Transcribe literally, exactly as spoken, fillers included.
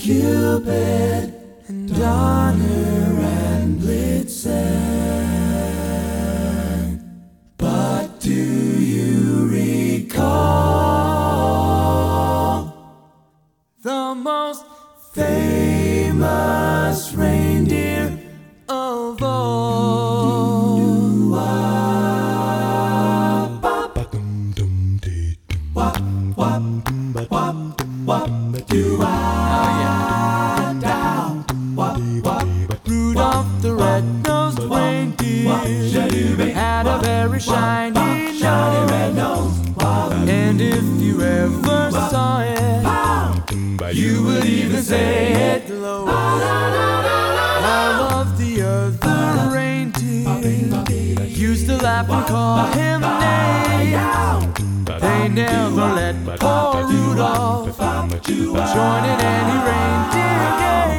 Cupid and Donner and Blitzen. But do you recall the most famous reindeer of all? Rudolph the red-nosed reindeer had a very shiny nose, and if you ever saw it, you would even say it glowed. All of the other reindeer used to laugh and call him names. They never let poor Rudolph join in any reindeer game.